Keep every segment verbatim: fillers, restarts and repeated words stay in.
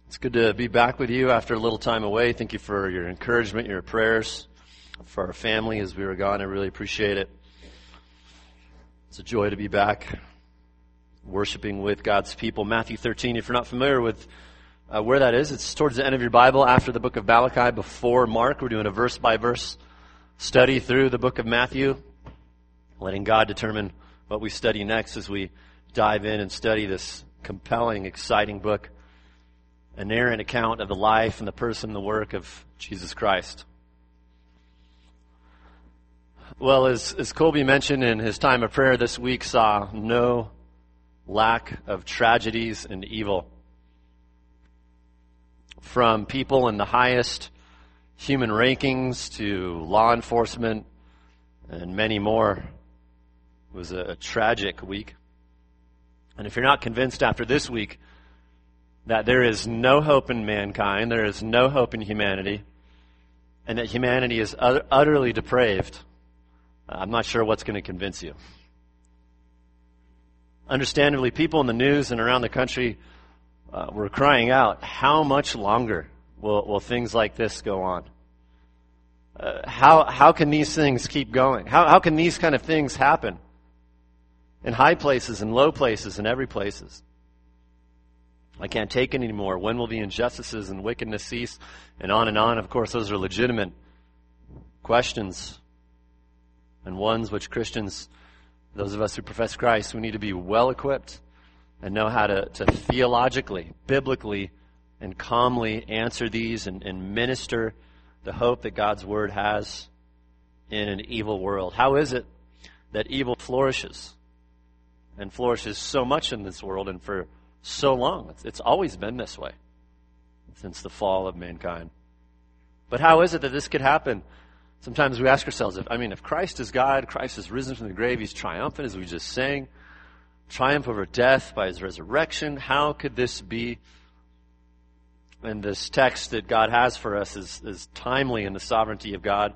It's good to be back with you after a little time away. Thank you for your encouragement, your prayers for our family as we were gone. I really appreciate it. It's a joy to be back worshiping with God's people. Matthew thirteen, if you're not familiar with uh, where that is, it's towards the end of your Bible after the book of Malachi, before Mark. We're doing a verse-by-verse study through the book of Matthew, letting God determine what we study next as we dive in and study this compelling, exciting book. An inerrant account of the life and the person and the work of Jesus Christ. Well, as, as Colby mentioned in his time of prayer this week, saw no lack of tragedies and evil. From people in the highest human rankings to law enforcement and many more. It was a, a tragic week. And if you're not convinced after this week that there is no hope in mankind, there is no hope in humanity, and that humanity is ut- utterly depraved, I'm not sure what's going to convince you. Understandably, people in the news and around the country uh, were crying out, how much longer will, will things like this go on? Uh, how how can these things keep going? How how can these kind of things happen in high places and low places and every places? I can't take it anymore. When will the injustices and wickedness cease? And on and on. Of course, those are legitimate questions, and ones which Christians, those of us who profess Christ, we need to be well equipped and know how to, to theologically, biblically, and calmly answer these and, and minister the hope that God's Word has in an evil world. How is it that evil flourishes and flourishes so much in this world and for so long? It's, it's always been this way since the fall of mankind. But how is it that this could happen? Sometimes we ask ourselves, if I mean, if Christ is God, Christ is risen from the grave, He's triumphant, as we just sang, triumph over death by His resurrection, how could this be? And this text that God has for us is, is timely in the sovereignty of God,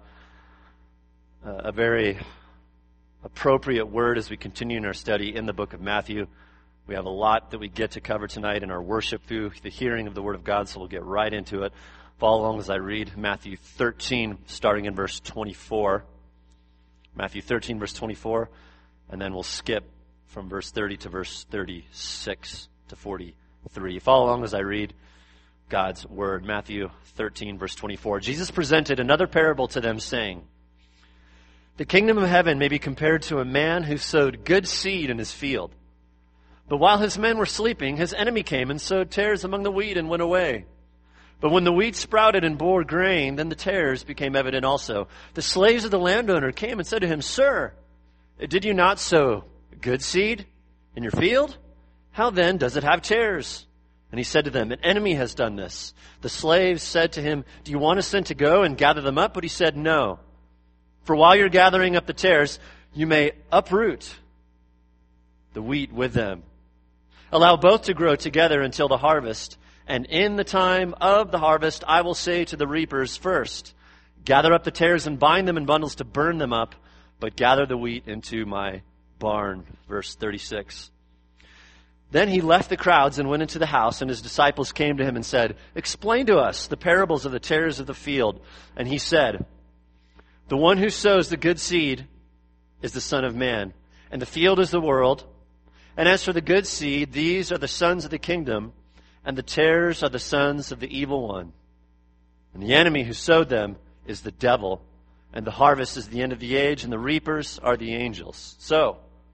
uh, a very appropriate word as we continue in our study in the book of Matthew. We have a lot that we get to cover tonight in our worship through the hearing of the Word of God, so we'll get right into it. Follow along as I read Matthew thirteen, starting in verse twenty-four. Matthew thirteen, verse twenty-four, and then we'll skip from verse thirty to verse thirty-six to forty-three. Follow along as I read God's Word. Matthew thirteen, verse twenty-four. Jesus presented another parable to them, saying, "The kingdom of heaven may be compared to a man who sowed good seed in his field. But while his men were sleeping, his enemy came and sowed tares among the wheat and went away. But when the wheat sprouted and bore grain, then the tares became evident also. The slaves of the landowner came and said to him, 'Sir, did you not sow good seed in your field? How then does it have tares?' And he said to them, 'An enemy has done this.' The slaves said to him, 'Do you want us then to go and gather them up?' But he said, 'No. For while you're gathering up the tares, you may uproot the wheat with them. Allow both to grow together until the harvest. And in the time of the harvest, I will say to the reapers, first, gather up the tares and bind them in bundles to burn them up, but gather the wheat into my barn." Verse thirty-six. Then he left the crowds and went into the house, and his disciples came to him and said, "Explain to us the parables of the tares of the field." And he said, "The one who sows the good seed is the Son of Man, and the field is the world. And as for the good seed, these are the sons of the kingdom, and the tares are the sons of the evil one. And the enemy who sowed them is the devil, and the harvest is the end of the age, and the reapers are the angels. So,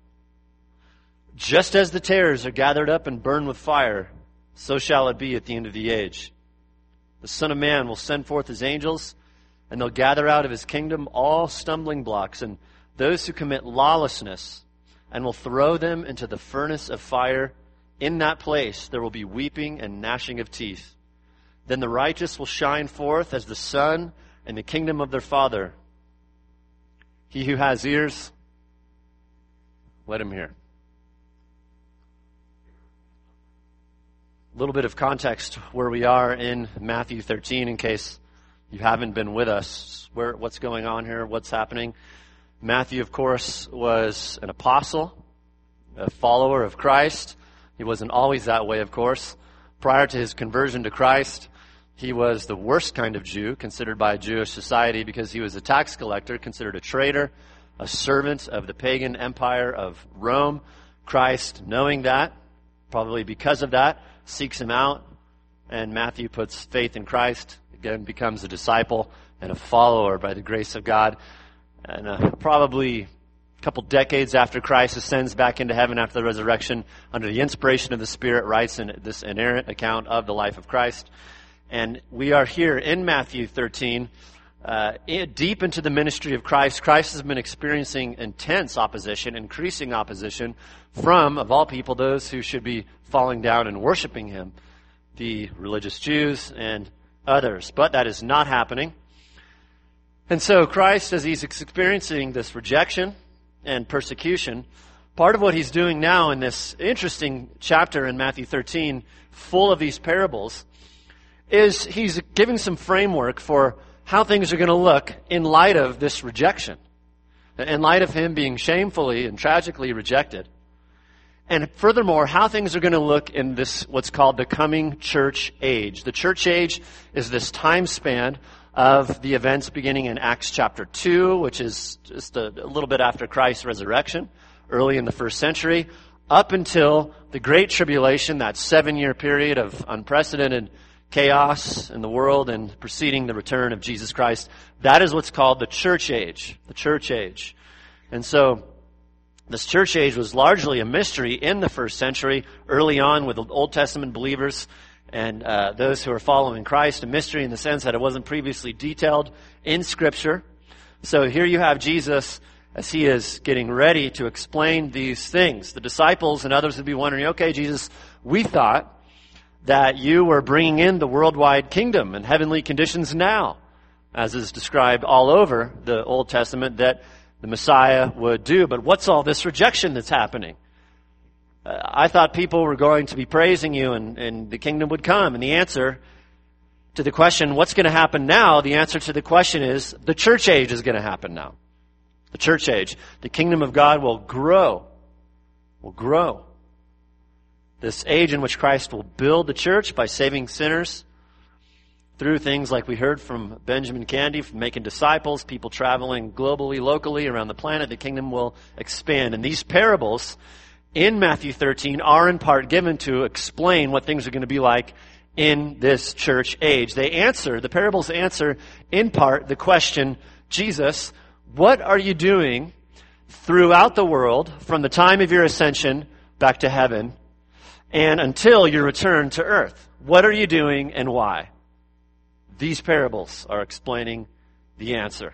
just as the tares are gathered up and burned with fire, so shall it be at the end of the age. The Son of Man will send forth his angels, and they'll gather out of his kingdom all stumbling blocks and those who commit lawlessness, and will throw them into the furnace of fire. In that place there will be weeping and gnashing of teeth. Then the righteous will shine forth as the sun in the kingdom of their Father. He who has ears, let him hear." A little bit of context where we are in Matthew thirteen, in case you haven't been with us. Where, what's going on here? What's happening? Matthew, of course, was an apostle, a follower of Christ. He wasn't always that way, of course. Prior to his conversion to Christ, he was the worst kind of Jew considered by Jewish society because he was a tax collector, considered a traitor, a servant of the pagan empire of Rome. Christ, knowing that, probably because of that, seeks him out, and Matthew puts faith in Christ, again becomes a disciple and a follower by the grace of God. And uh, probably a couple decades after Christ ascends back into heaven after the resurrection, under the inspiration of the Spirit, writes in this inerrant account of the life of Christ. And we are here in Matthew thirteen, uh, in, deep into the ministry of Christ. Christ has been experiencing intense opposition, increasing opposition from, of all people, those who should be falling down and worshiping him, the religious Jews and others. But that is not happening. And so Christ, as he's experiencing this rejection and persecution, part of what he's doing now in this interesting chapter in Matthew thirteen, full of these parables, is he's giving some framework for how things are going to look in light of this rejection, in light of him being shamefully and tragically rejected. And furthermore, how things are going to look in this, what's called the coming church age. The church age is this time span of the events beginning in Acts chapter two, which is just a, a little bit after Christ's resurrection, early in the first century, up until the Great Tribulation, that seven-year period of unprecedented chaos in the world and preceding the return of Jesus Christ. That is what's called the church age, the church age. And so this church age was largely a mystery in the first century, early on with the Old Testament believers and uh, those who are following Christ, a mystery in the sense that it wasn't previously detailed in Scripture. So here you have Jesus as he is getting ready to explain these things. The disciples and others would be wondering, okay, Jesus, we thought that you were bringing in the worldwide kingdom and heavenly conditions now, as is described all over the Old Testament, that the Messiah would do. But what's all this rejection that's happening? Uh, I thought people were going to be praising you and, and the kingdom would come. And the answer to the question, what's going to happen now? The answer to the question is, the church age is going to happen now. The church age. The kingdom of God will grow. Will grow. This age in which Christ will build the church by saving sinners through things like we heard from Benjamin Candy, from making disciples, people traveling globally, locally, around the planet. The kingdom will expand. And these parables in Matthew thirteen are in part given to explain what things are going to be like in this church age. They answer, the parables answer in part the question, Jesus, what are you doing throughout the world from the time of your ascension back to heaven and until your return to earth? What are you doing and why? These parables are explaining the answer.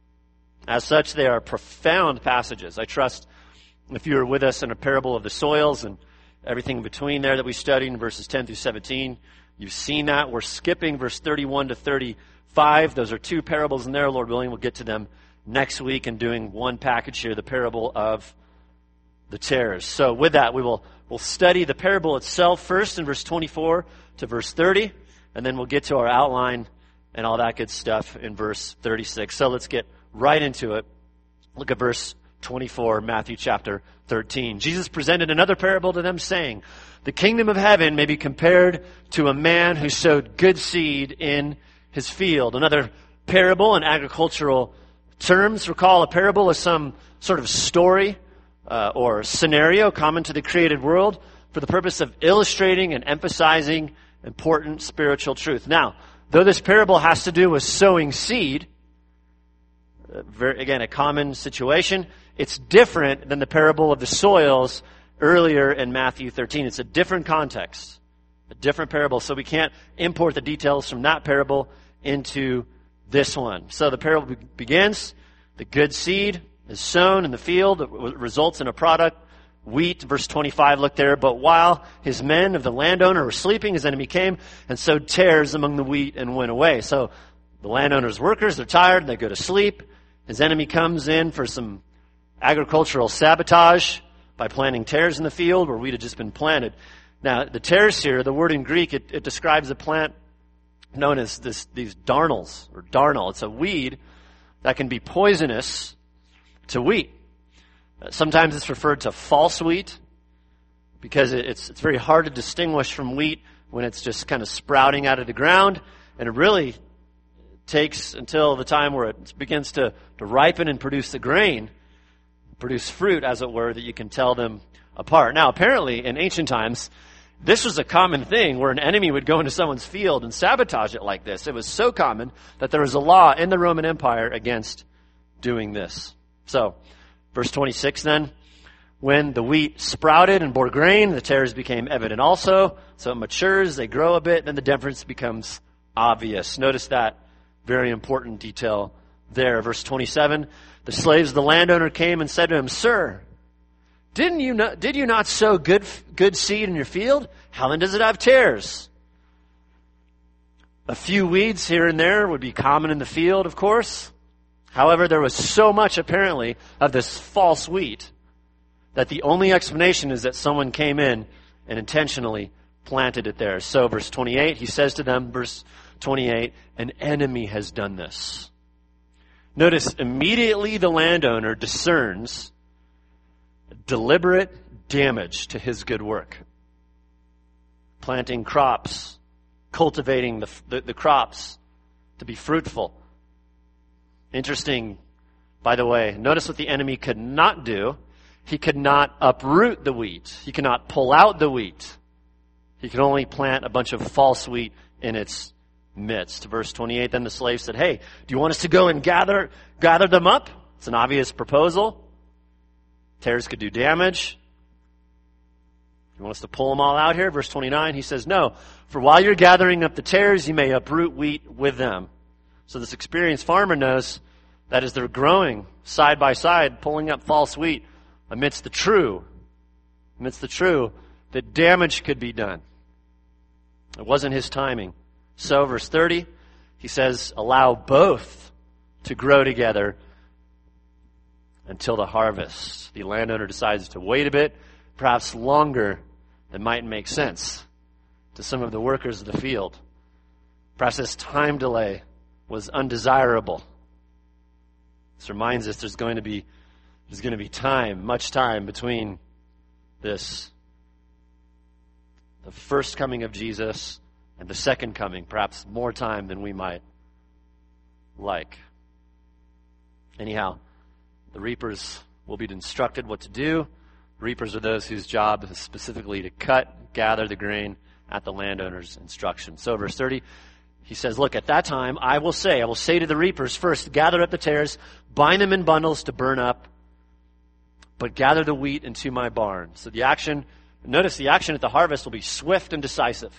As such, they are profound passages. I trust if you were with us in a parable of the soils and everything in between there that we studied in verses ten through seventeen, you've seen that. We're skipping verse thirty-one to thirty-five. Those are two parables in there. Lord willing, we'll get to them next week and doing one package here, the parable of the tares. So with that, we will we'll study the parable itself first in verse twenty-four to verse thirty, and then we'll get to our outline and all that good stuff in verse thirty-six. So let's get right into it. Look at verse twenty-four, Matthew chapter thirteen. Jesus presented another parable to them, saying, the kingdom of heaven may be compared to a man who sowed good seed in his field. Another parable in agricultural terms. Recall, a parable is some sort of story uh, or scenario common to the created world for the purpose of illustrating and emphasizing important spiritual truth. Now, though this parable has to do with sowing seed, uh, very, again, a common situation, it's different than the parable of the soils earlier in Matthew thirteen. It's a different context, a different parable. So we can't import the details from that parable into this one. So the parable be- begins, the good seed is sown in the field. It w- results in a product, wheat. Verse twenty-five, look there. But while his men of the landowner were sleeping, his enemy came and sowed tares among the wheat and went away. So the landowner's workers, they're tired, they go to sleep. His enemy comes in for some agricultural sabotage by planting tares in the field where wheat had just been planted. Now, the tares here, the word in Greek, it, it describes a plant known as this, these darnels, or darnel. It's a weed that can be poisonous to wheat. Sometimes it's referred to false wheat because it's it's very hard to distinguish from wheat when it's just kind of sprouting out of the ground, and it really takes until the time where it begins to, to ripen and produce the grain, produce fruit, as it were, that you can tell them apart. Now, apparently, in ancient times, this was a common thing where an enemy would go into someone's field and sabotage it like this. It was so common that there was a law in the Roman Empire against doing this. So, verse twenty-six then, when the wheat sprouted and bore grain, the tares became evident also. So it matures, they grow a bit, then the difference becomes obvious. Notice that very important detail there. Verse twenty-seven, the slaves of the landowner came and said to him, Sir, didn't you not, did you not sow good, good seed in your field? How then does it have tares? A few weeds here and there would be common in the field, of course. However, there was so much, apparently, of this false wheat that the only explanation is that someone came in and intentionally planted it there. So, verse twenty-eight, he says to them, verse twenty-eight, an enemy has done this. Notice, immediately the landowner discerns deliberate damage to his good work. Planting crops, cultivating the, the, the crops to be fruitful. Interesting, by the way, notice what the enemy could not do. He could not uproot the wheat. He could not pull out the wheat. He could only plant a bunch of false wheat in its midst. Verse twenty-eight, then the slave said, Hey, do you want us to go and gather, gather them up? It's an obvious proposal. Tares could do damage. You want us to pull them all out here? Verse twenty-nine, he says, No, for while you're gathering up the tares, you may uproot wheat with them. So this experienced farmer knows that as they're growing side by side, pulling up false wheat amidst the true, amidst the true, that damage could be done. It wasn't his timing. So, verse thirty, he says, allow both to grow together until the harvest. The landowner decides to wait a bit, perhaps longer than might make sense to some of the workers of the field. Perhaps this time delay was undesirable. This reminds us there's going to be there's going to be time, much time between this, the first coming of Jesus and the second coming, perhaps more time than we might like. Anyhow, the reapers will be instructed what to do. Reapers are those whose job is specifically to cut, gather the grain at the landowner's instruction. So verse thirty, he says, look, at that time I will say, I will say to the reapers, first, gather up the tares, bind them in bundles to burn up, but gather the wheat into my barn. So the action, notice the action at the harvest will be swift and decisive.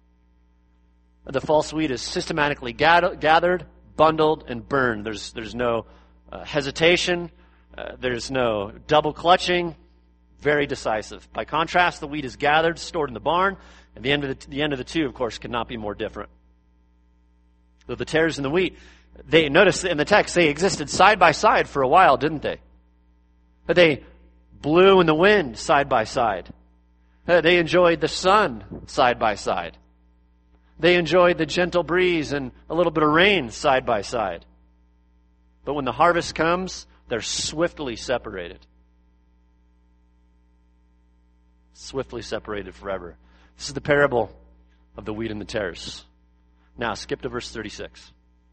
The false wheat is systematically gathered, bundled, and burned. There's, there's no uh, hesitation. Uh, there's no double clutching. Very decisive. By contrast, the wheat is gathered, stored in the barn, and the end of the, the end of the two, of course, could not be more different. Though the tares and the wheat, they notice in the text they existed side by side for a while, didn't they? But they blew in the wind side by side. Uh, they enjoyed the sun side by side. They enjoyed the gentle breeze and a little bit of rain side by side. But when the harvest comes, they're swiftly separated. Swiftly separated forever. This is the parable of the wheat and the tares. Now, skip to verse thirty-six.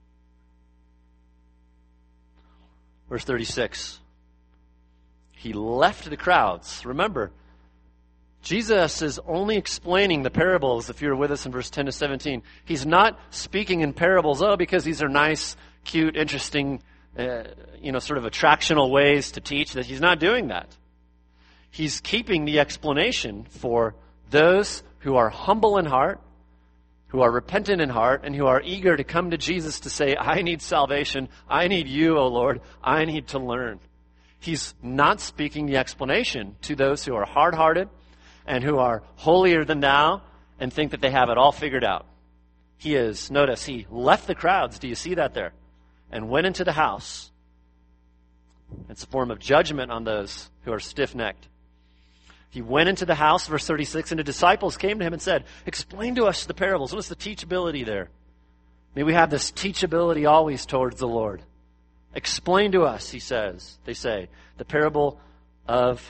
Verse thirty-six. He left the crowds. Remember, Jesus is only explaining the parables, if you're with us in verse ten to seventeen. He's not speaking in parables, oh, because these are nice, cute, interesting, uh, you know, sort of attractional ways to teach. That he's not doing that. He's keeping the explanation for those who are humble in heart, who are repentant in heart, and who are eager to come to Jesus to say, I need salvation. I need you, O Lord. I need to learn. He's not speaking the explanation to those who are hard-hearted and who are holier than thou and think that they have it all figured out. He is, notice, he left the crowds. Do you see that there? And went into the house. It's a form of judgment on those who are stiff-necked. He went into the house, verse thirty-six, and the disciples came to him and said, explain to us the parables. What's the teachability there? May we have this teachability always towards the Lord. Explain to us, he says, they say, the parable of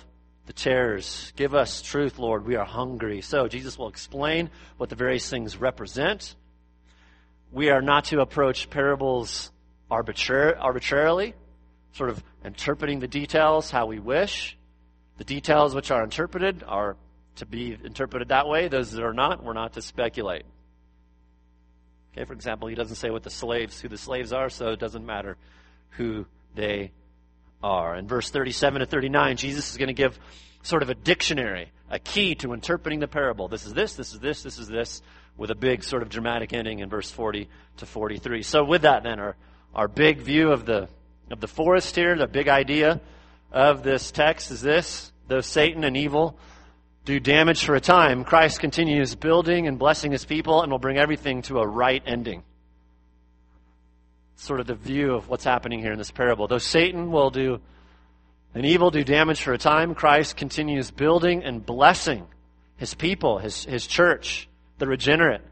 the terrors. Give us truth, Lord. We are hungry. So Jesus will explain what the various things represent. We are not to approach parables arbitrar- arbitrarily, sort of interpreting the details how we wish. The details which are interpreted are to be interpreted that way. Those that are not, we're not to speculate. Okay, for example, he doesn't say what the slaves, who the slaves are, so it doesn't matter who they are. In verse thirty-seven to thirty-nine, Jesus is going to give sort of a dictionary, a key to interpreting the parable. This is this, this is this, this is this, with a big sort of dramatic ending in verse forty to forty-three. So with that then, our, our big view of the of the forest here, the big idea of this text is this: though Satan and evil do damage for a time, Christ continues building and blessing his people and will bring everything to a right ending. Sort of the view of what's happening here in this parable. Though Satan will do and evil do damage for a time, Christ continues building and blessing his people, his, his church, the regenerate,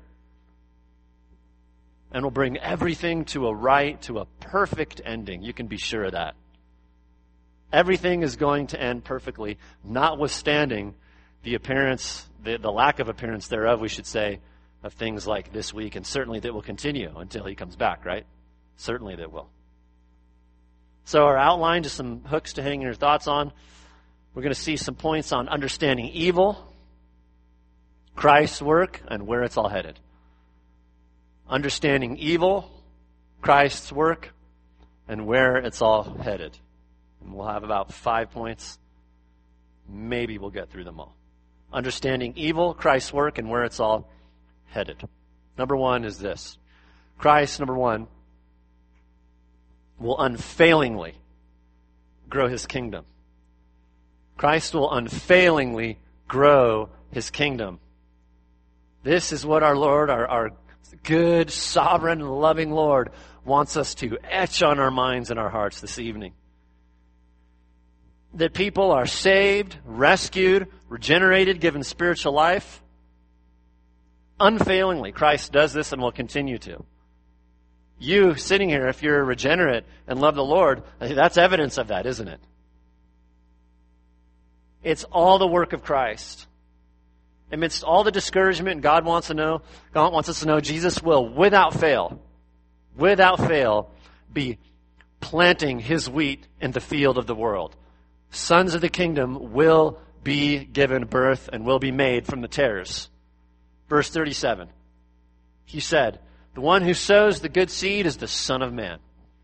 and will bring everything to a right, to a perfect ending. You can be sure of that. Everything is going to end perfectly, notwithstanding the appearance, the, the lack of appearance thereof, we should say, of things like this week, and certainly that will continue until he comes back, right? Certainly that will. So our outline, just some hooks to hang your thoughts on. We're going to see some points on understanding evil, Christ's work, and where it's all headed. Understanding evil, Christ's work, and where it's all headed. And we'll have about five points. Maybe we'll get through them all. Understanding evil, Christ's work, and where it's all headed. Number one is this. Christ, number one, will unfailingly grow his kingdom. Christ will unfailingly grow his kingdom. This is what our Lord, our, our good, sovereign, loving Lord, wants us to etch on our minds and our hearts this evening. That people are saved, rescued, regenerated, given spiritual life. Unfailingly, Christ does this and will continue to. You sitting here, if you're regenerate and love the Lord, that's evidence of that, isn't it? It's all the work of Christ. Amidst all the discouragement, God wants to know, God wants us to know Jesus will, without fail, without fail, be planting his wheat in the field of the world. Sons of the kingdom will be given birth and will be made from the tares. Verse thirty-seven. He said, the one who sows the good seed is the Son of Man.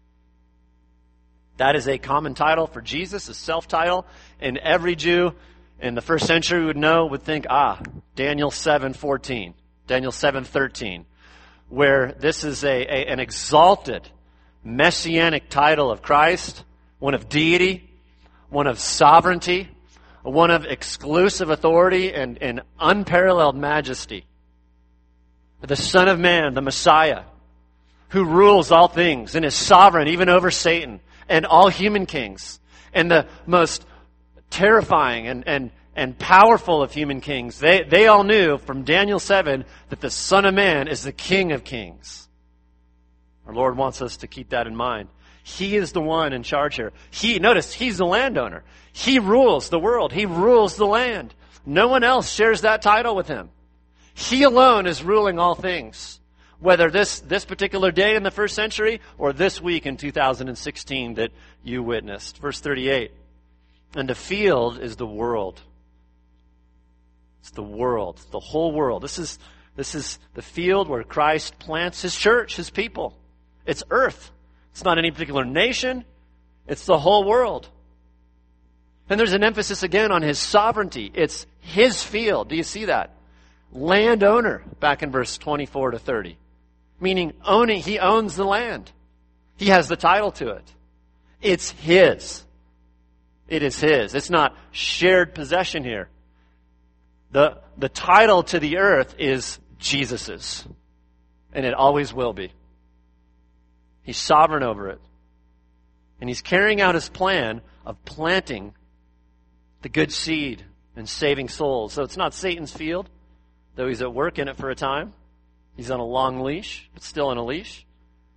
That is a common title for Jesus, a self-title. And every Jew in the first century would know, would think, ah, Daniel seven fourteen, Daniel seven thirteen, where this is a, a an exalted messianic title of Christ, one of deity, one of sovereignty, one of exclusive authority and, and unparalleled majesty. The Son of Man, the Messiah, who rules all things and is sovereign even over Satan and all human kings. And the most terrifying and, and, and powerful of human kings, they, they all knew from Daniel seven that the Son of Man is the King of kings. Our Lord wants us to keep that in mind. He is the one in charge here. He, notice, he's the landowner. He rules the world. He rules the land. No one else shares that title with him. He alone is ruling all things. Whether this, this particular day in the first century or this week in two thousand sixteen that you witnessed. Verse thirty-eight. And the field is the world. It's the world, the whole world. This is, this is the field where Christ plants his church, his people. It's earth. It's not any particular nation. It's the whole world. And there's an emphasis again on his sovereignty. It's his field. Do you see that? Landowner, back in verse twenty-four to thirty. Meaning owning, he owns the land. He has the title to it. It's his. It is his. It's not shared possession here. The, the title to the earth is Jesus's. And it always will be. He's sovereign over it. And he's carrying out his plan of planting the good seed and saving souls. So it's not Satan's field, though he's at work in it for a time. He's on a long leash, but still on a leash.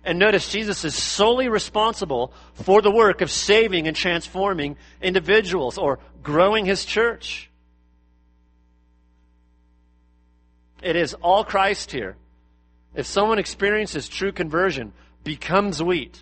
And notice, Jesus is solely responsible for the work of saving and transforming individuals or growing his church. It is all Christ here. If someone experiences true conversion, becomes wheat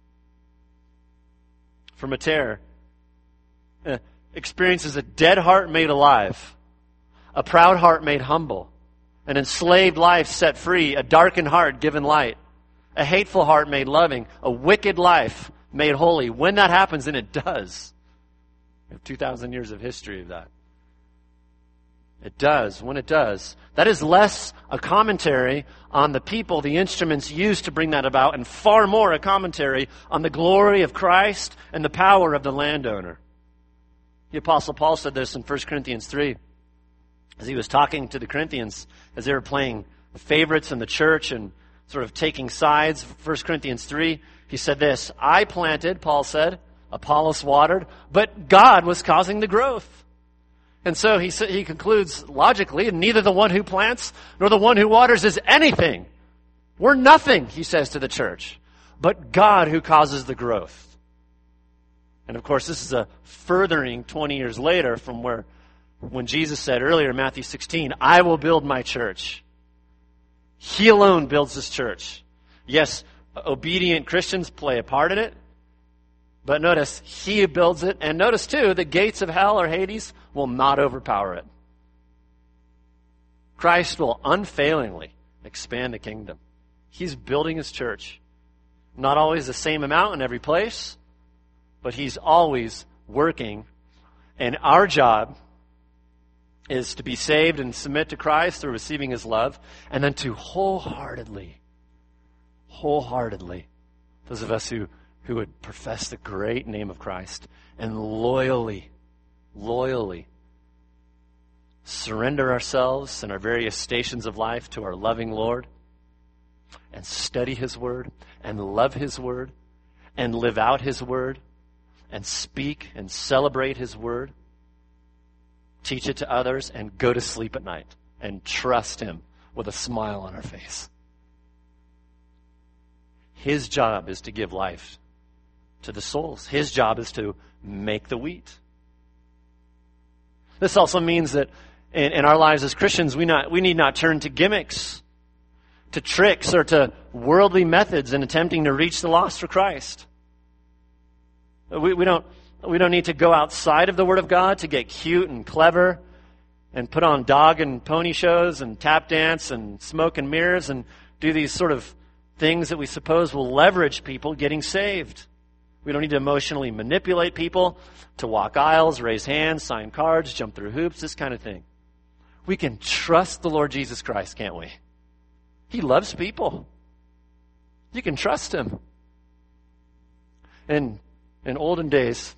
from a tare, uh, experiences a dead heart made alive, a proud heart made humble, an enslaved life set free, a darkened heart given light, a hateful heart made loving, a wicked life made holy. When that happens, and it does, we have two thousand years of history of that. It does. When it does, that is less a commentary on the people, the instruments used to bring that about, and far more a commentary on the glory of Christ and the power of the landowner. The Apostle Paul said this in First Corinthians three. As he was talking to the Corinthians, as they were playing favorites in the church and sort of taking sides, First Corinthians three, he said this, I planted, Paul said, Apollos watered, but God was causing the growth. And so he he concludes logically, neither the one who plants nor the one who waters is anything. We're nothing, he says to the church, but God who causes the growth. And of course, this is a furthering twenty years later from where, when Jesus said earlier in Matthew sixteen, I will build my church. He alone builds his church. Yes, obedient Christians play a part in it, but notice, he builds it. And notice too, the gates of hell or Hades will not overpower it. Christ will unfailingly expand the kingdom. He's building his church. Not always the same amount in every place, but he's always working. And our job is to be saved and submit to Christ through receiving his love, and then to wholeheartedly, wholeheartedly, those of us who, who would profess the great name of Christ, and loyally, loyally surrender ourselves in our various stations of life to our loving Lord, and study his word, and love his word, and live out his word, and speak and celebrate his word, teach it to others, and go to sleep at night and trust him with a smile on our face. His job is to give life to the souls. His job is to make the wheat. This also means that in, in our lives as Christians, we not we need not turn to gimmicks, to tricks, or to worldly methods in attempting to reach the lost for Christ. We, we don't we don't need to go outside of the Word of God to get cute and clever and put on dog and pony shows and tap dance and smoke and mirrors and do these sort of things that we suppose will leverage people getting saved. We don't need to emotionally manipulate people to walk aisles, raise hands, sign cards, jump through hoops, this kind of thing. We can trust the Lord Jesus Christ, can't we? He loves people. You can trust him. In, in olden days,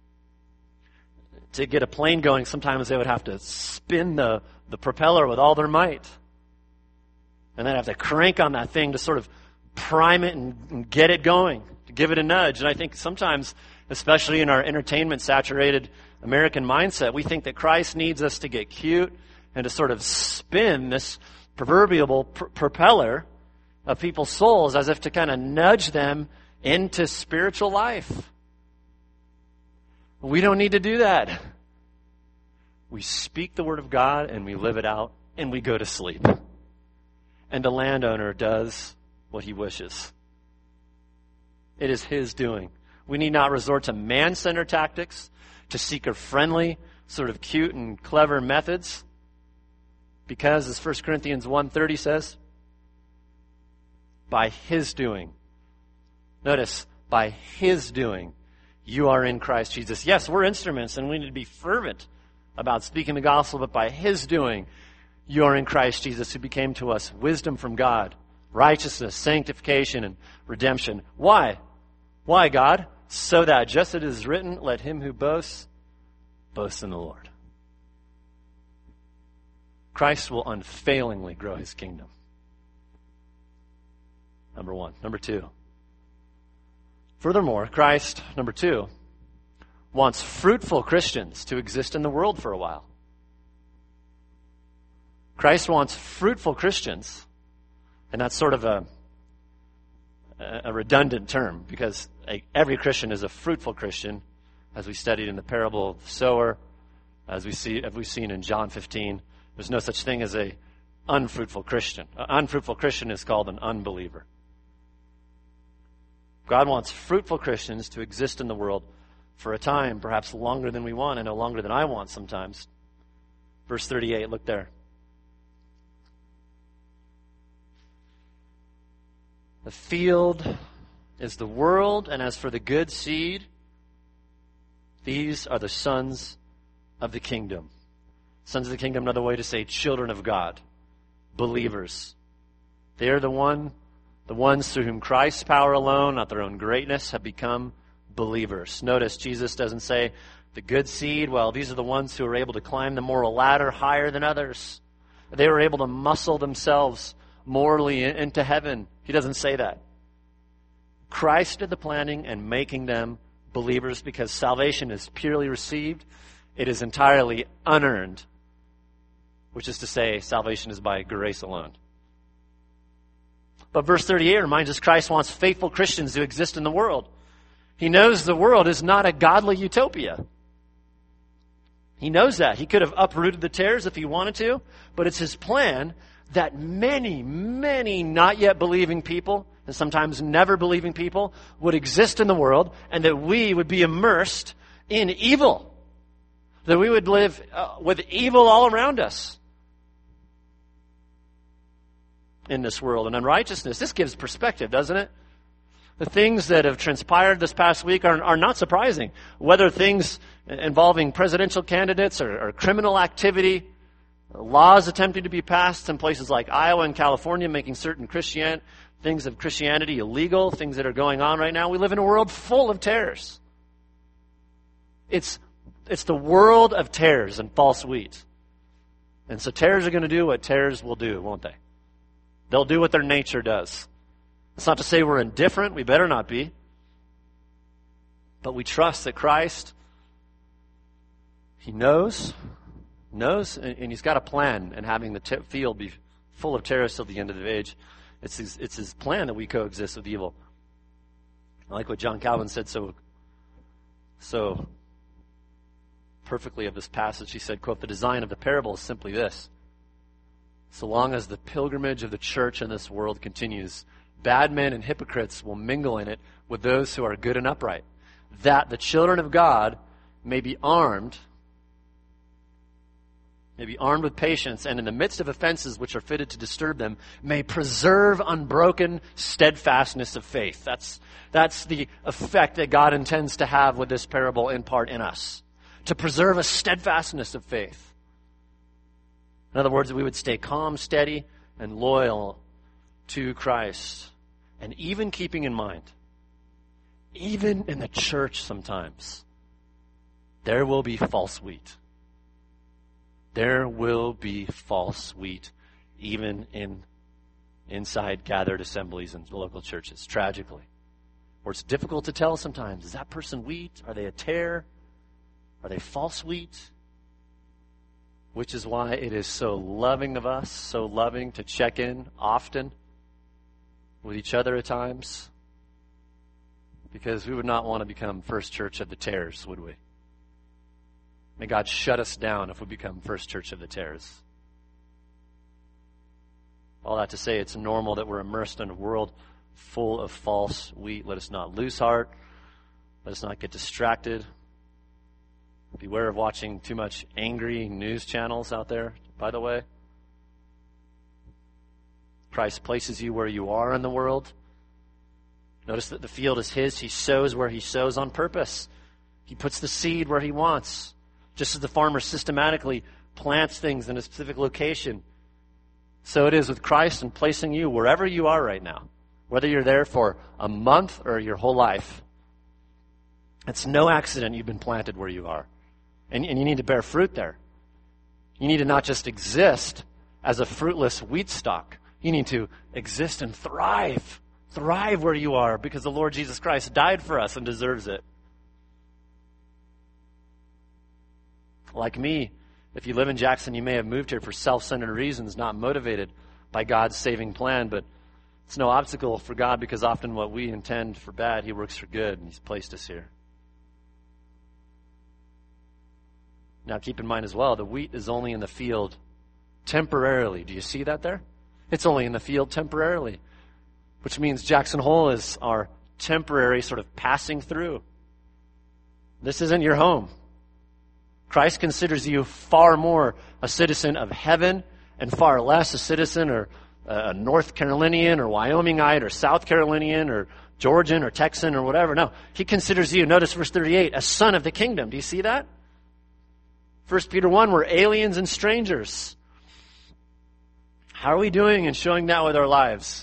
to get a plane going, sometimes they would have to spin the, the propeller with all their might. And then have to crank on that thing to sort of prime it and, and get it going, to give it a nudge. And I think sometimes, especially in our entertainment-saturated American mindset, we think that Christ needs us to get cute and to sort of spin this proverbial pr- propeller of people's souls as if to kind of nudge them into spiritual life. We don't need to do that. We speak the Word of God and we live it out and we go to sleep. And the landowner does what he wishes. It is his doing. We need not resort to man-centered tactics, to seeker-friendly, sort of cute and clever methods. Because, as First Corinthians one thirty says, by his doing. Notice, by his doing, you are in Christ Jesus. Yes, we're instruments and we need to be fervent about speaking the gospel, but by his doing, you are in Christ Jesus, who became to us wisdom from God, righteousness, sanctification, and redemption. Why? Why, God? So that, just as it is written, let him who boasts, boast in the Lord. Christ will unfailingly grow his kingdom. Number one. Number two. Furthermore, Christ, number two, wants fruitful Christians to exist in the world for a while. Christ wants fruitful Christians, and that's sort of a, a redundant term, because every Christian is a fruitful Christian, as we studied in the parable of the sower, as we see, as we've seen in John fifteen. There's no such thing as a unfruitful Christian. An unfruitful Christian is called an unbeliever. God wants fruitful Christians to exist in the world for a time, perhaps longer than we want, and no longer than I want sometimes. Verse thirty-eight, look there. The field is the world, and as for the good seed, these are the sons of the kingdom. Sons of the kingdom, another way to say children of God, believers. They are the one, the ones through whom Christ's power alone, not their own greatness, have become believers. Notice Jesus doesn't say the good seed, well, these are the ones who are able to climb the moral ladder higher than others. They were able to muscle themselves morally into heaven. He doesn't say that. Christ did the planning and making them believers, because salvation is purely received. It is entirely unearned, which is to say, salvation is by grace alone. But verse thirty-eight reminds us Christ wants faithful Christians to exist in the world. He knows the world is not a godly utopia. He knows that. He could have uprooted the tares if he wanted to, but it's his plan that many, many not yet believing people, and sometimes never believing people, would exist in the world, and that we would be immersed in evil. That we would live uh, with evil all around us in this world, and unrighteousness. This gives perspective, doesn't it? The things that have transpired this past week are, are not surprising. Whether things involving presidential candidates or, or criminal activity, laws attempting to be passed in places like Iowa and California, making certain Christian things of Christianity illegal, things that are going on right now. We live in a world full of tares. It's it's the world of tares and false wheat. And so tares are going to do what tares will do, won't they? They'll do what their nature does. It's not to say we're indifferent. We better not be. But we trust that Christ, He knows, knows, and, and He's got a plan in having the t- field be full of tares till the end of the age. It's his, it's His plan that we coexist with evil. I like what John Calvin said so, so perfectly of this passage. He said, quote, "The design of the parable is simply this. So long as the pilgrimage of the church in this world continues, bad men and hypocrites will mingle in it with those who are good and upright, that the children of God may be armed, may be armed with patience, and in the midst of offenses which are fitted to disturb them, may preserve unbroken steadfastness of faith." That's, that's the effect that God intends to have with this parable in part in us. To preserve a steadfastness of faith. In other words, that we would stay calm, steady, and loyal to Christ. And even keeping in mind, even in the church sometimes, there will be false wheat. There will be false wheat, even in inside gathered assemblies and local churches, tragically. Where it's difficult to tell sometimes, is that person wheat? Are they a tare? Are they false wheat? Which is why it is so loving of us, so loving to check in often with each other at times. Because we would not want to become First Church of the tares, would we? May God shut us down if we become First Church of the tares. All that to say, it's normal that we're immersed in a world full of false wheat. Let us not lose heart. Let us not get distracted. Beware of watching too much angry news channels out there, by the way. Christ places you where you are in the world. Notice that the field is His. He sows where He sows on purpose. He puts the seed where He wants. Just as the farmer systematically plants things in a specific location, so it is with Christ in placing you wherever you are right now, whether you're there for a month or your whole life. It's no accident you've been planted where you are. And, and you need to bear fruit there. You need to not just exist as a fruitless wheat stalk. You need to exist and thrive. Thrive where you are, because the Lord Jesus Christ died for us and deserves it. Like me, if you live in Jackson, you may have moved here for self-centered reasons, not motivated by God's saving plan. But It's no obstacle for God because often what we intend for bad, he works for good, and he's placed us here. Now keep in mind as well, the wheat is only in the field temporarily. Do you see that there? It's only in the field temporarily, which means Jackson Hole is our temporary sort of passing through. This isn't your home. Christ considers you far more a citizen of heaven and far less a citizen or a North Carolinian or Wyomingite or South Carolinian or Georgian or Texan or whatever. No, he considers you, notice verse thirty-eight, a son of the kingdom. Do you see that? First Peter one, we're aliens and strangers. How are we doing in showing that with our lives?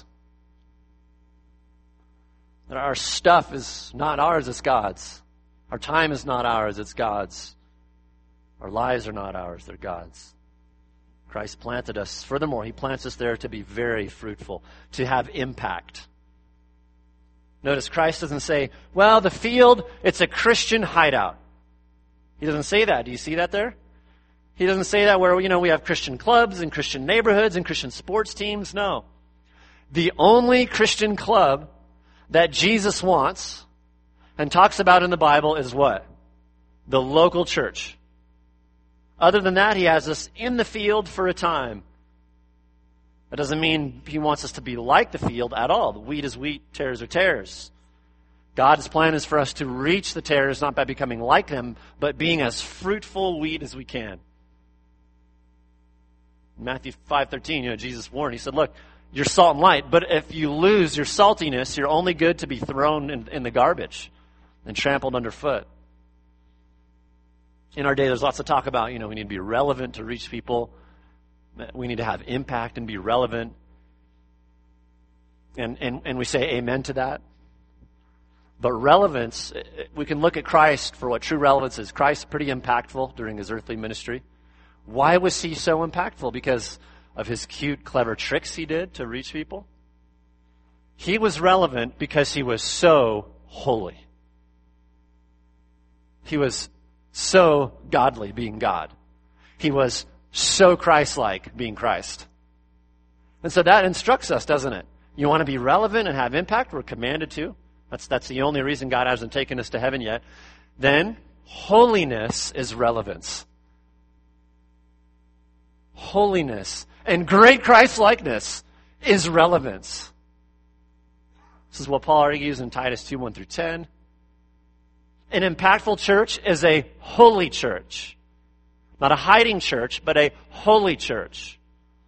That our stuff is not ours, it's God's. Our time is not ours, it's God's. Our lives are not ours, they're God's. Christ planted us. Furthermore, he plants us there to be very fruitful, to have impact. Notice Christ doesn't say, well, the field, it's a Christian hideout. He doesn't say that. Do you see that there? He doesn't say that where, you know, we have Christian clubs and Christian neighborhoods and Christian sports teams. No. The only Christian club that Jesus wants and talks about in the Bible is what? The local church. Other than that, he has us in the field for a time. That doesn't mean he wants us to be like the field at all. The wheat is wheat, tares are tares. God's plan is for us to reach the tares not by becoming like them, but being as fruitful wheat as we can. In Matthew five thirteen, you know, Jesus warned. He said, look, you're salt and light, but if you lose your saltiness, you're only good to be thrown in, in the garbage and trampled underfoot. In our day, there's lots of talk about, you know, we need to be relevant to reach people. We need to have impact and be relevant. And, and, and we say amen to that. But relevance, we can look at Christ for what true relevance is. Christ pretty impactful during his earthly ministry. Why was he so impactful? Because of his cute, clever tricks he did to reach people? He was relevant because he was so holy. He was so godly, being God. He was so Christ-like, being Christ. And so that instructs us, doesn't it? You want to be relevant and have impact? We're commanded to. That's, that's the only reason God hasn't taken us to heaven yet. Then, holiness is relevance. Holiness and great Christ-likeness is relevance. This is what Paul argues in Titus two, one through ten. An impactful church is a holy church. Not a hiding church, but a holy church.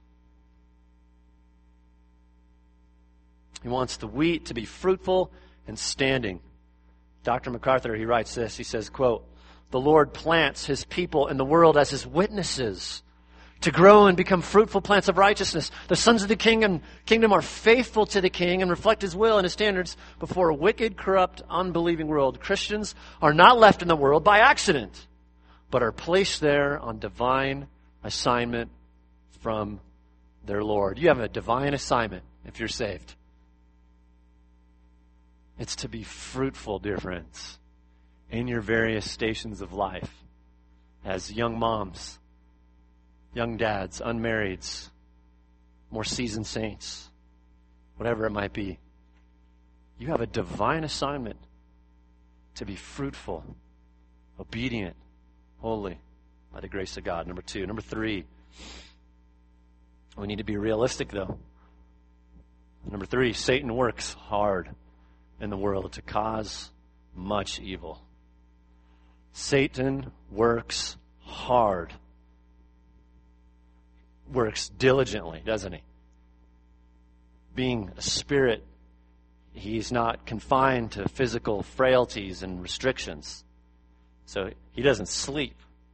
He wants the wheat to be fruitful and standing. Doctor MacArthur, he writes this. He says, quote, the Lord plants his people in the world as his witnesses to grow and become fruitful plants of righteousness. The sons of the kingdom, kingdom are faithful to the king and reflect his will and his standards before a wicked, corrupt, unbelieving world. Christians are not left in the world by accident, but are placed there on divine assignment from their Lord. You have a divine assignment if you're saved. It's to be fruitful, dear friends, in your various stations of life as young moms, young dads, unmarrieds, more seasoned saints, whatever it might be. You have a divine assignment to be fruitful, obedient, holy by the grace of God. Number two. Number three, we need to be realistic, though. Number three, Satan works hard in the world to cause much evil. Satan works hard. Works diligently, doesn't he? Being a spirit, he's not confined to physical frailties and restrictions. So he doesn't sleep.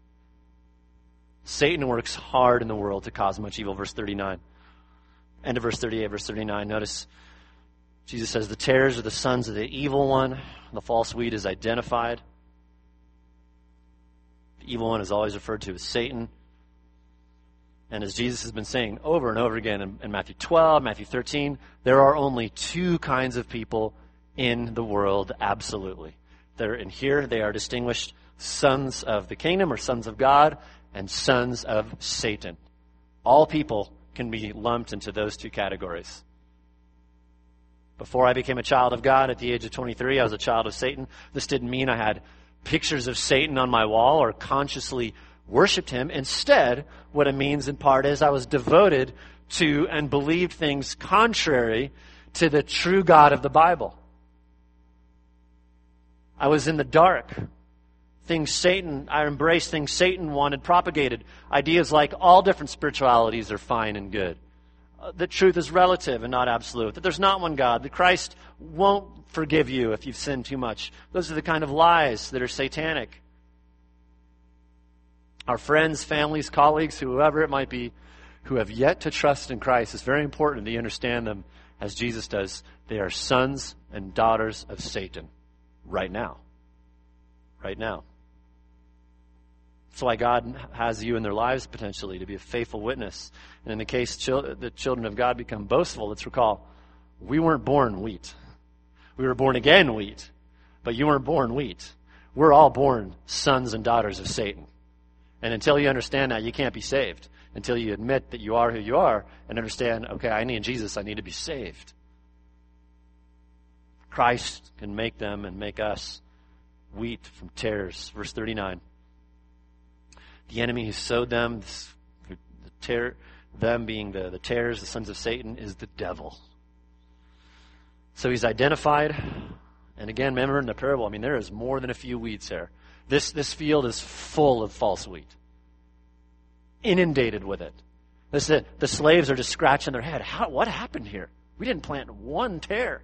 Satan works hard in the world to cause much evil. Verse thirty-nine. End of verse thirty-eight, verse thirty-nine. Notice Jesus says, the tares are the sons of the evil one. The false wheat is identified. The evil one is always referred to as Satan. And as Jesus has been saying over and over again in, in Matthew twelve, Matthew thirteen, there are only two kinds of people in the world, absolutely. They're in here, they are distinguished sons of the kingdom or sons of God and sons of Satan. All people can be lumped into those two categories. Before I became a child of God at the age of twenty-three, I was a child of Satan. This didn't mean I had pictures of Satan on my wall or consciously worshiped him. Instead, what it means in part is I was devoted to and believed things contrary to the true God of the Bible. I was in the dark. Things Satan, I embraced things Satan wanted propagated. Ideas like all different spiritualities are fine and good. Uh, that truth is relative and not absolute. That there's not one God. That Christ won't forgive you if you've sinned too much. Those are the kind of lies that are satanic. Our friends, families, colleagues, whoever it might be, who have yet to trust in Christ, it's very important that you understand them as Jesus does. They are sons and daughters of Satan right now. Right now. That's why God has you in their lives potentially to be a faithful witness. And in the case chil- the children of God become boastful, let's recall, we weren't born wheat. We were born again wheat. But you weren't born wheat. We're all born sons and daughters of Satan. And until you understand that, you can't be saved. Until you admit that you are who you are and understand, okay, I need Jesus, I need to be saved. Christ can make them and make us wheat from tares. Verse thirty-nine. The enemy who sowed them, the tear, them being the, the tares, the sons of Satan, is the devil. So he's identified. And again, remember in the parable, I mean, there is more than a few weeds here. This, this field is full of false wheat. Inundated with it. This, the, the slaves are just scratching their head. How, what happened here? We didn't plant one tare.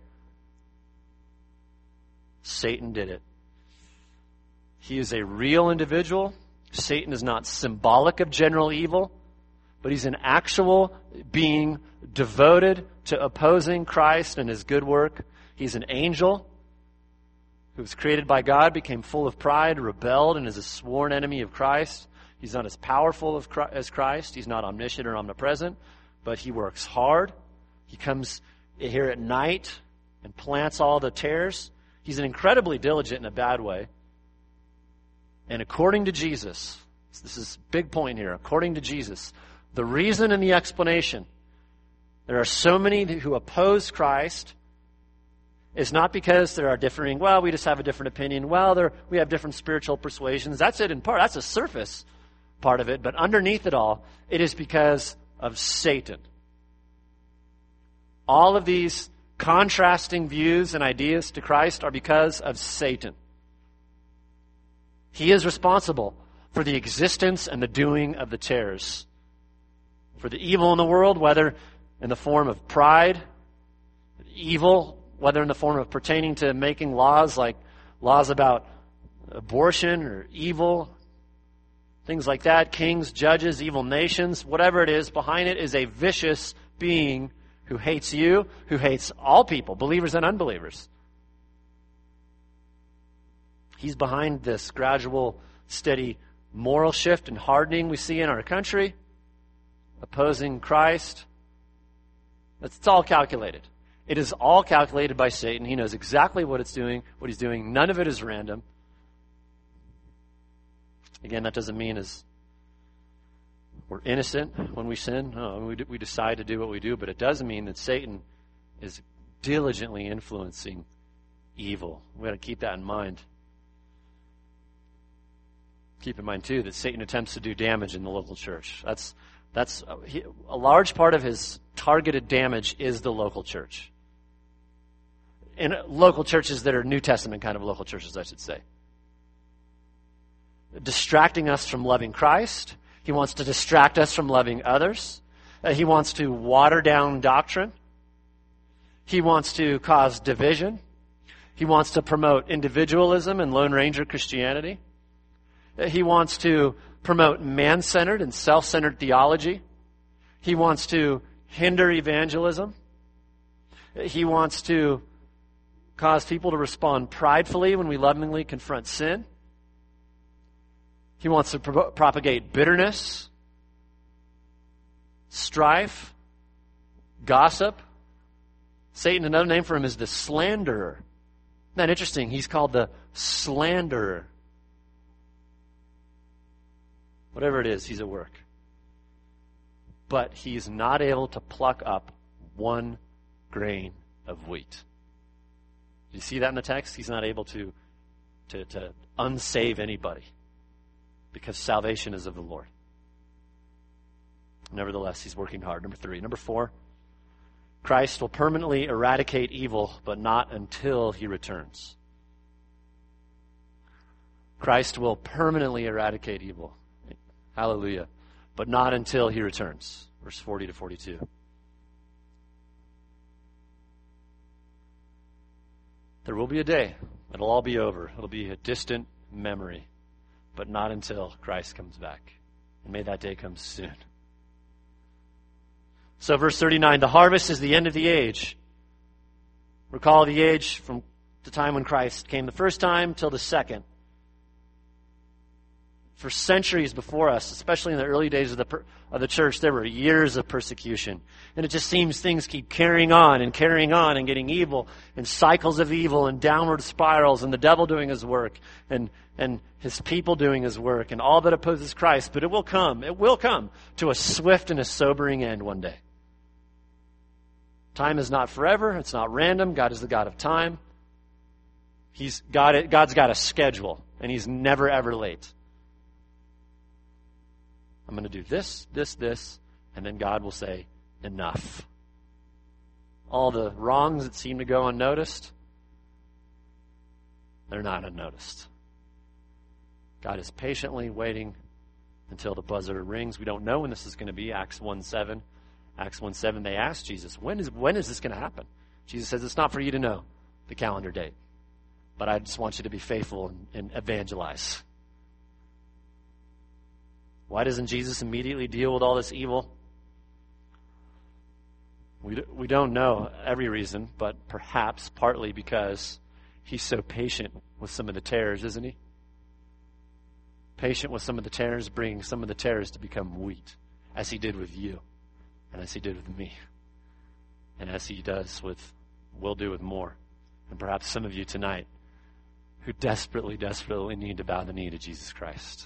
Satan did it. He is a real individual. Satan is not symbolic of general evil, but he's an actual being devoted to opposing Christ and his good work. He's an angel who was created by God, became full of pride, rebelled, and is a sworn enemy of Christ. He's not as powerful as Christ. He's not omniscient or omnipresent, but he works hard. He comes here at night and plants all the tares. He's an incredibly diligent in a bad way. And according to Jesus, this is a big point here, according to Jesus, the reason and the explanation there are so many who oppose Christ is not because there are differing, well, we just have a different opinion, well, there, we have different spiritual persuasions. That's it in part. That's a surface part of it. But underneath it all, it is because of Satan. All of these contrasting views and ideas to Christ are because of Satan. He is responsible for the existence and the doing of the tares. For the evil in the world, whether in the form of pride, evil, whether in the form of pertaining to making laws like laws about abortion or evil, things like that, kings, judges, evil nations, whatever it is, behind it is a vicious being who hates you, who hates all people, believers and unbelievers. He's behind this gradual, steady moral shift and hardening we see in our country, opposing Christ. It's all calculated. It is all calculated by Satan. He knows exactly what it's doing, what he's doing. None of it is random. Again, that doesn't mean as we're innocent when we sin. No, we, we decide to do what we do, but it does mean that Satan is diligently influencing evil. We've got to keep that in mind. Keep in mind, too, that Satan attempts to do damage in the local church. That's that's uh, he, a large part of his targeted damage is the local church. And local churches that are New Testament kind of local churches, I should say. Distracting us from loving Christ. He wants to distract us from loving others. Uh, he wants to water down doctrine. He wants to cause division. He wants to promote individualism and Lone Ranger Christianity. He wants to promote man-centered and self-centered theology. He wants to hinder evangelism. He wants to cause people to respond pridefully when we lovingly confront sin. He wants to pro- propagate bitterness, strife, gossip. Satan, another name for him is the slanderer. Isn't that interesting? He's called the slanderer. Whatever it is, he's at work. But he's not able to pluck up one grain of wheat. Do you see that in the text? He's not able to, to, to unsave anybody because salvation is of the Lord. Nevertheless, he's working hard. Number three. Number four, Christ will permanently eradicate evil, but not until he returns. Christ will permanently eradicate evil. Hallelujah. But not until he returns. Verse forty to forty-two. There will be a day. It'll all be over. It'll be a distant memory. But not until Christ comes back. And may that day come soon. So verse thirty-nine, the harvest is the end of the age. Recall the age from the time when Christ came the first time till the second. For centuries before us, especially in the early days of the per- of the church, there were years of persecution. And it just seems things keep carrying on and carrying on and getting evil and cycles of evil and downward spirals and the devil doing his work and, and his people doing his work and all that opposes Christ. But it will come, it will come to a swift and a sobering end one day. Time is not forever. It's not random. God is the God of time. He's got it. God's got a schedule, and he's never, ever late. I'm going to do this, this, this, and then God will say, enough. All the wrongs that seem to go unnoticed, they're not unnoticed. God is patiently waiting until the buzzer rings. We don't know when this is going to be. Acts one seven. Acts one seven, they asked Jesus, when is when is this going to happen? Jesus says, it's not for you to know the calendar date, but I just want you to be faithful and, and evangelize. Why doesn't Jesus immediately deal with all this evil? We, we don't know every reason, but perhaps partly because he's so patient with some of the tares, isn't he? Patient with some of the tares, bringing some of the tares to become wheat, as he did with you, and as he did with me, and as he does with, will do with more. And perhaps some of you tonight who desperately, desperately need to bow the knee to Jesus Christ.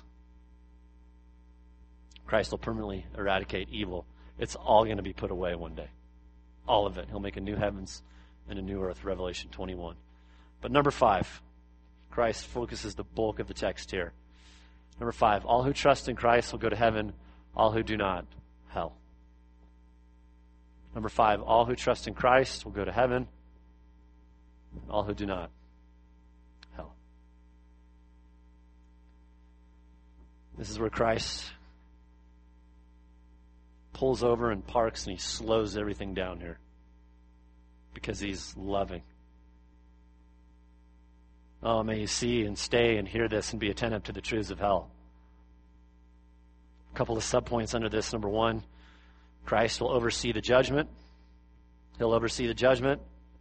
Christ will permanently eradicate evil. It's all going to be put away one day. All of it. He'll make a new heavens and a new earth, Revelation twenty-one. But number five, Christ focuses the bulk of the text here. Number five, all who trust in Christ will go to heaven. All who do not, hell. Number five, all who trust in Christ will go to heaven. All who do not, hell. This is where Christ pulls over and parks, and he slows everything down here because he's loving. Oh, may you see and stay and hear this and be attentive to the truths of hell. A couple of subpoints under this. Number one, Christ will oversee the judgment. He'll oversee the judgment.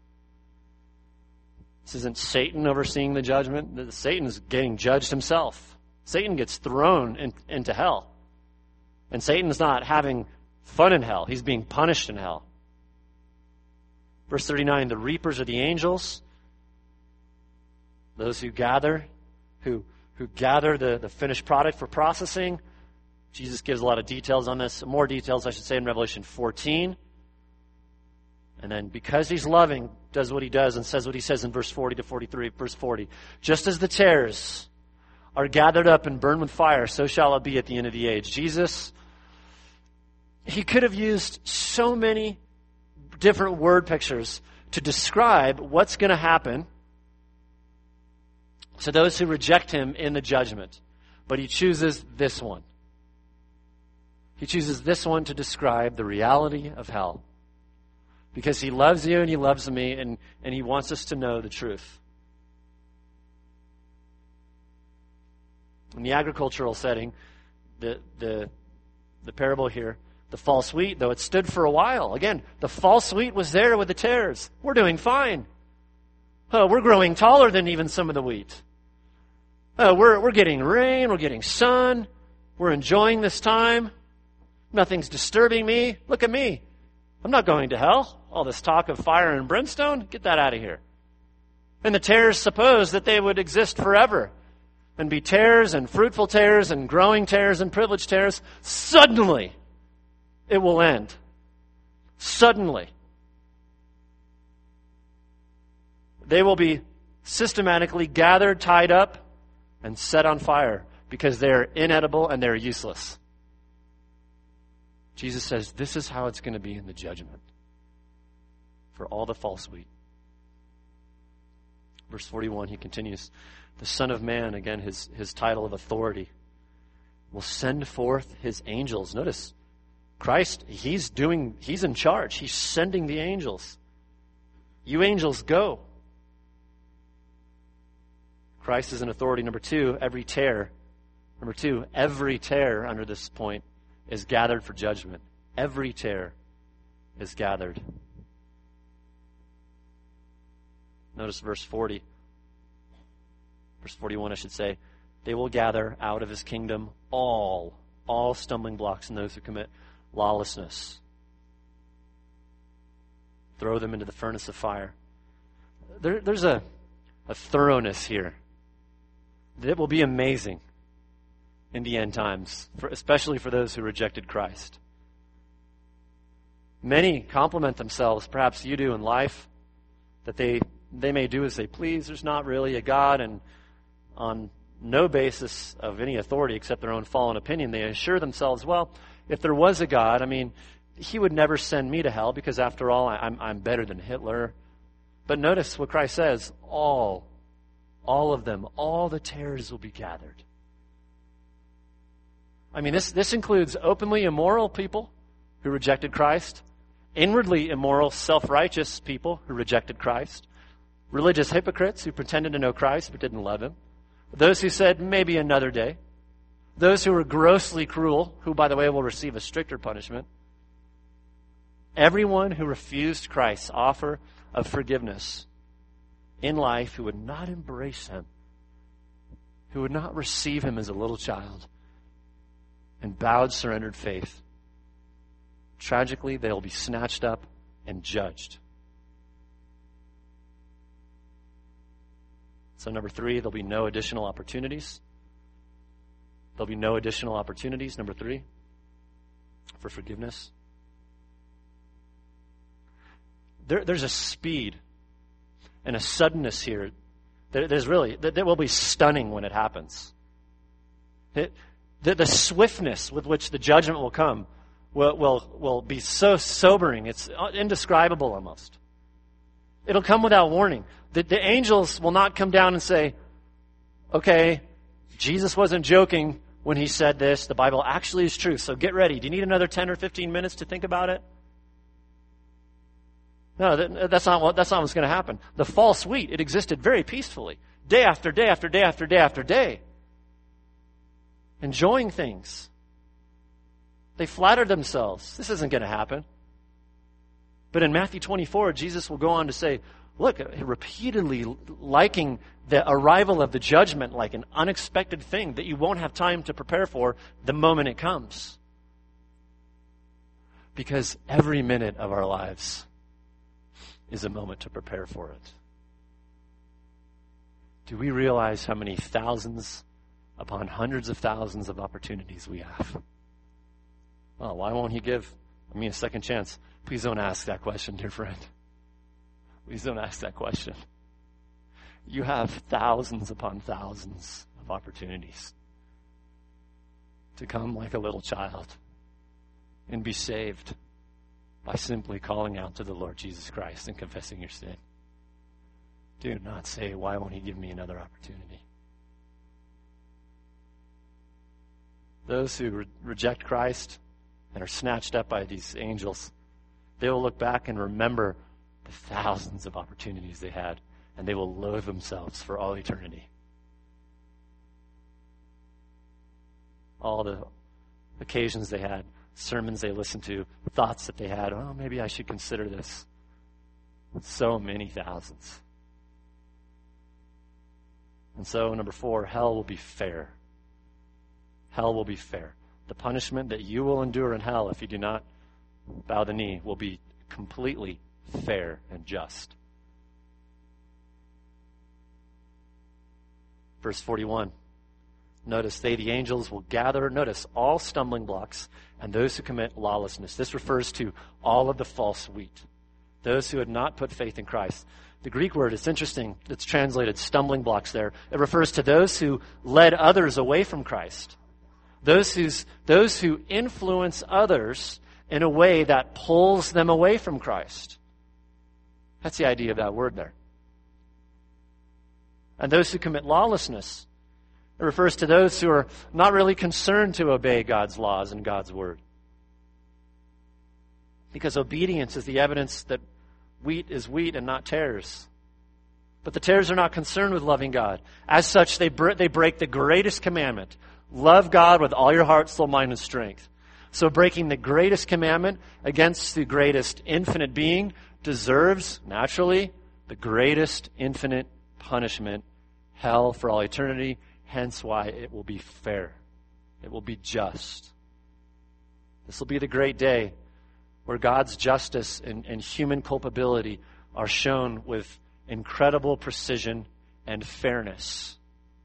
This isn't Satan overseeing the judgment. Satan's getting judged himself. Satan gets thrown in, into hell. And Satan's not having fun in hell. He's being punished in hell. Verse thirty-nine, the reapers are the angels. Those who gather, who who gather the, the finished product for processing. Jesus gives a lot of details on this. More details, I should say, in Revelation fourteen. And then because he's loving, does what he does and says what he says in verse forty to forty-three. Verse forty, just as the tares are gathered up and burned with fire, so shall it be at the end of the age. Jesus, he could have used so many different word pictures to describe what's going to happen to those who reject him in the judgment. But he chooses this one. He chooses this one to describe the reality of hell. Because he loves you and he loves me, and, and he wants us to know the truth. In the agricultural setting, the the the parable here, the false wheat, though it stood for a while. Again, the false wheat was there with the tares. We're doing fine. Oh, we're growing taller than even some of the wheat. Oh, we're we're getting rain, we're getting sun, we're enjoying this time. Nothing's disturbing me. Look at me. I'm not going to hell. All this talk of fire and brimstone, get that out of here. And the tares suppose that they would exist forever and be tares and fruitful tares and growing tares and privileged tares. Suddenly, it will end. Suddenly. They will be systematically gathered, tied up, and set on fire because they're inedible and they're useless. Jesus says this is how it's going to be in the judgment for all the false wheat. Verse forty-one, he continues, the Son of Man, again, his, his title of authority, will send forth his angels. Notice, Christ, he's doing, he's in charge. He's sending the angels. You angels, go. Christ is in authority. Number two, every tear. Number two, every tear under this point is gathered for judgment. Every tear is gathered. Notice verse forty. Verse forty-one, I should say. They will gather out of his kingdom all, all stumbling blocks and those who commit lawlessness. Throw them into the furnace of fire. There, there's a, a thoroughness here that will be amazing in the end times, for, especially for those who rejected Christ. Many compliment themselves, perhaps you do in life, that they they may do as they please. There's not really a God, and on no basis of any authority except their own fallen opinion, they assure themselves, well, if there was a God, I mean, he would never send me to hell because after all, I'm, I'm better than Hitler. But notice what Christ says, all, all of them, all the tares will be gathered. I mean, this, this includes openly immoral people who rejected Christ, inwardly immoral, self-righteous people who rejected Christ, religious hypocrites who pretended to know Christ but didn't love him, those who said maybe another day, those who were grossly cruel, who, by the way, will receive a stricter punishment. Everyone who refused Christ's offer of forgiveness in life, who would not embrace him, who would not receive him as a little child, and bowed, surrendered faith, tragically, they'll be snatched up and judged. So number three, there'll be no additional opportunities. There'll be no additional opportunities, number three, for forgiveness. There, there's a speed and a suddenness here. There, there's really, that, that will be stunning when it happens. It, the, the swiftness with which the judgment will come will, will, will be so sobering. It's indescribable almost. It'll come without warning. The, the angels will not come down and say, okay, Jesus wasn't joking when he said this. The Bible actually is true, so get ready. Do you need another ten or fifteen minutes to think about it? No, that, that's not what, that's not what's going to happen. The false wheat, it existed very peacefully, day after day after day after day after day, enjoying things. They flattered themselves. This isn't going to happen. But in Matthew twenty-four, Jesus will go on to say, look, repeatedly liking the arrival of the judgment like an unexpected thing that you won't have time to prepare for the moment it comes. Because every minute of our lives is a moment to prepare for it. Do we realize how many thousands upon hundreds of thousands of opportunities we have? Well, why won't he give me a second chance? Please don't ask that question, dear friend. Please don't ask that question. You have thousands upon thousands of opportunities to come like a little child and be saved by simply calling out to the Lord Jesus Christ and confessing your sin. Do not say, why won't he give me another opportunity? Those who re- reject Christ and are snatched up by these angels, they will look back and remember the thousands of opportunities they had, and they will loathe themselves for all eternity. All the occasions they had, sermons they listened to, thoughts that they had, oh, maybe I should consider this. So many thousands. And so, number four, hell will be fair. Hell will be fair. The punishment that you will endure in hell if you do not bow the knee will be completely fair and just. Verse forty-one. Notice they, the angels, will gather, notice, all stumbling blocks and those who commit lawlessness. This refers to all of the false wheat. those who had not put faith in Christ. The Greek word, it's interesting, it's translated stumbling blocks there. It refers to those who led others away from Christ. Those, who's, those who influence others in a way that pulls them away from Christ. That's the idea of that word there. And those who commit lawlessness. It refers to those who are not really concerned to obey God's laws and God's word. Because obedience is the evidence that wheat is wheat and not tares. But the tares are not concerned with loving God. As such, they, bre- they break the greatest commandment. Love God with all your heart, soul, mind, and strength. So breaking the greatest commandment against the greatest infinite being deserves, naturally, the greatest infinite punishment, hell for all eternity. Hence why it will be fair. It will be just. This will be the great day where God's justice and, and human culpability are shown with incredible precision and fairness.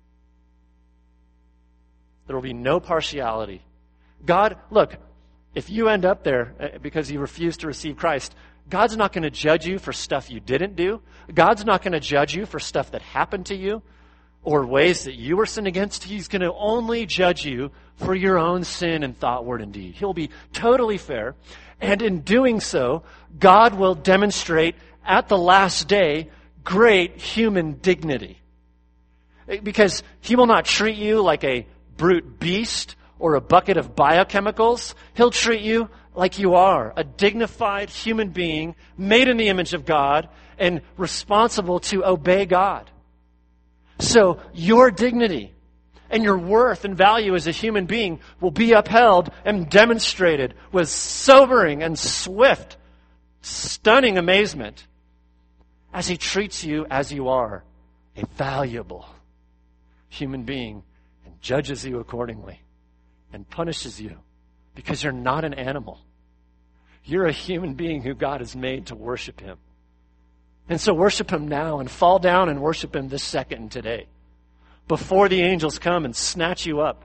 There will be no partiality. God, look, if you end up there because you refuse to receive Christ, God's not going to judge you for stuff you didn't do. God's not going to judge you for stuff that happened to you or ways that you were sinned against. He's going to only judge you for your own sin and thought, word, and deed. He'll be totally fair. And in doing so, God will demonstrate at the last day great human dignity. Because He will not treat you like a brute beast or a bucket of biochemicals. He'll treat you like you are, a dignified human being made in the image of God and responsible to obey God. So your dignity and your worth and value as a human being will be upheld and demonstrated with sobering and swift, stunning amazement as He treats you as you are, a valuable human being, and judges you accordingly and punishes you because you're not an animal. You're a human being who God has made to worship Him. And so worship Him now and fall down and worship Him this second and today, before the angels come and snatch you up.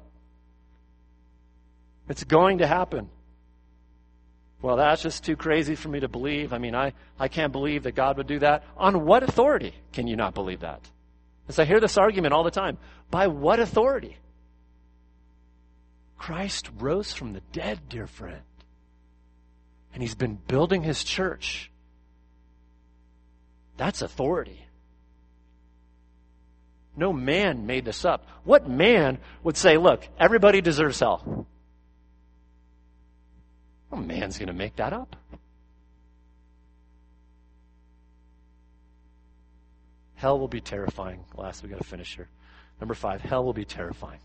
It's going to happen. Well, that's just too crazy for me to believe. I mean, I, I can't believe that God would do that. On what authority can you not believe that? As I hear this argument all the time, by what authority? Christ rose from the dead, dear friend. And He's been building His church. That's authority. No man made this up. What man would say, look, everybody deserves hell? No man's going to make that up. Hell will be terrifying. Last, we got to finish here. Number five, hell will be terrifying.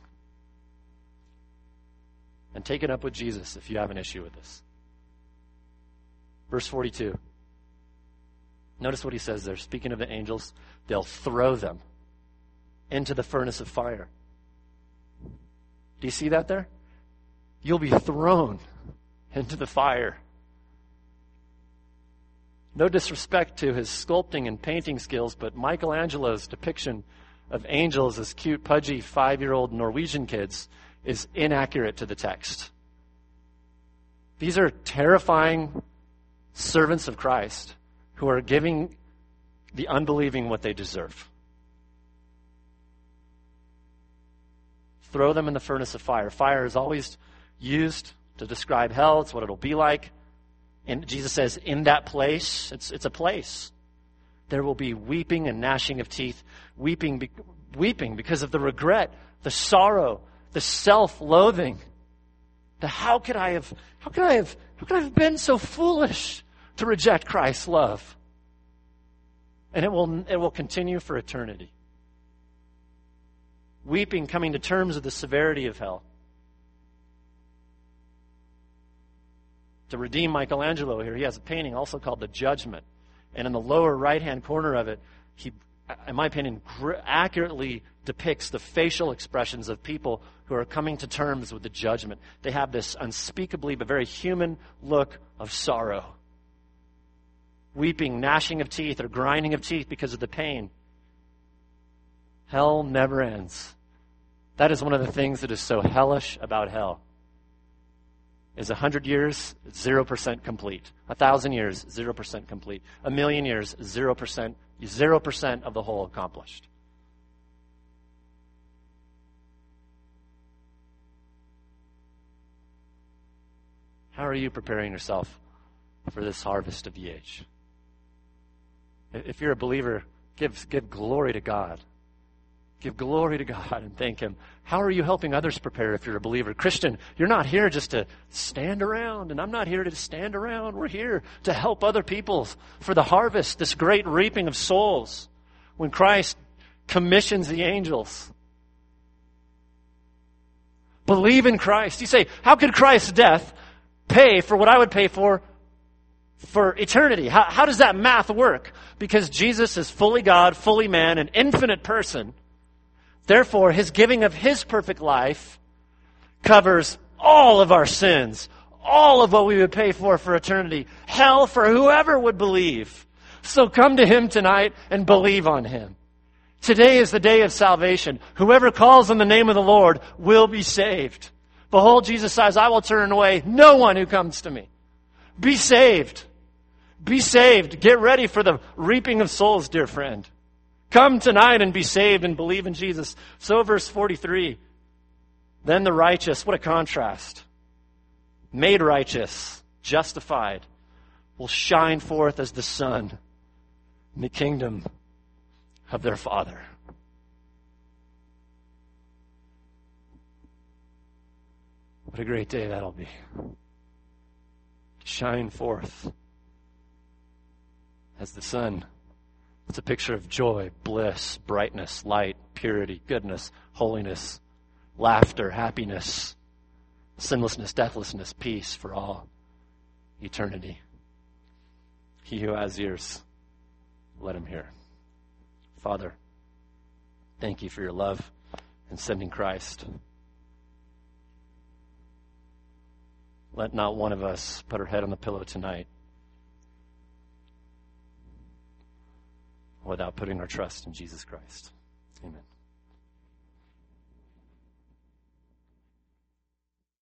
And take it up with Jesus if you have an issue with this. Verse forty-two. Notice what He says there. Speaking of the angels, they'll throw them into the furnace of fire. Do you see that there? You'll be thrown into the fire. No disrespect to his sculpting and painting skills, but Michelangelo's depiction of angels as cute, pudgy, five-year-old Norwegian kids is inaccurate to the text. These are terrifying servants of Christ who are giving the unbelieving what they deserve. Throw them in the furnace of fire. Fire is always used to describe hell. It's what it'll be like. And Jesus says, in that place, it's it's a place. There will be weeping and gnashing of teeth. Weeping, be, weeping because of the regret, the sorrow, the self-loathing. The how could I have, how could I have, how could I have been so foolish to reject Christ's love? And it will it will continue for eternity. Weeping, coming to terms with the severity of hell. To redeem Michelangelo here, he has a painting also called The Judgment. And in the lower right-hand corner of it, he, in my opinion, gr- accurately depicts the facial expressions of people who are coming to terms with the judgment. They have this unspeakably but very human look of sorrow. Weeping, gnashing of teeth, or grinding of teeth because of the pain. Hell never ends. That is one of the things that is so hellish about hell. Is a hundred years zero percent complete? A thousand years zero percent complete? A million years zero percent, zero percent of the whole accomplished? How are you preparing yourself for this harvest of the age? If you're a believer, give, give glory to God. Give glory to God and thank Him. How are you helping others prepare if you're a believer? Christian, you're not here just to stand around, and I'm not here to stand around. We're here to help other people for the harvest, this great reaping of souls, when Christ commissions the angels. Believe in Christ. You say, how could Christ's death pay for what I would pay for for eternity? How, how does that math work? Because Jesus is fully God, fully man, an infinite person. Therefore, His giving of His perfect life covers all of our sins, all of what we would pay for for eternity, hell for whoever would believe. So come to Him tonight and believe on Him. Today is the day of salvation. Whoever calls on the name of the Lord will be saved. Behold, Jesus says, I will turn away no one who comes to me. Be saved. Be saved. Get ready for the reaping of souls, dear friend. Come tonight and be saved and believe in Jesus. So verse forty-three, then the righteous, what a contrast, made righteous, justified, will shine forth as the sun in the kingdom of their Father. What a great day that'll be. Shine forth as the sun. It's a picture of joy, bliss, brightness, light, purity, goodness, holiness, laughter, happiness, sinlessness, deathlessness, peace for all eternity. He who has ears, let him hear. Father, thank you for your love in sending Christ. Let not one of us put our head on the pillow tonight without putting our trust in Jesus Christ. Amen.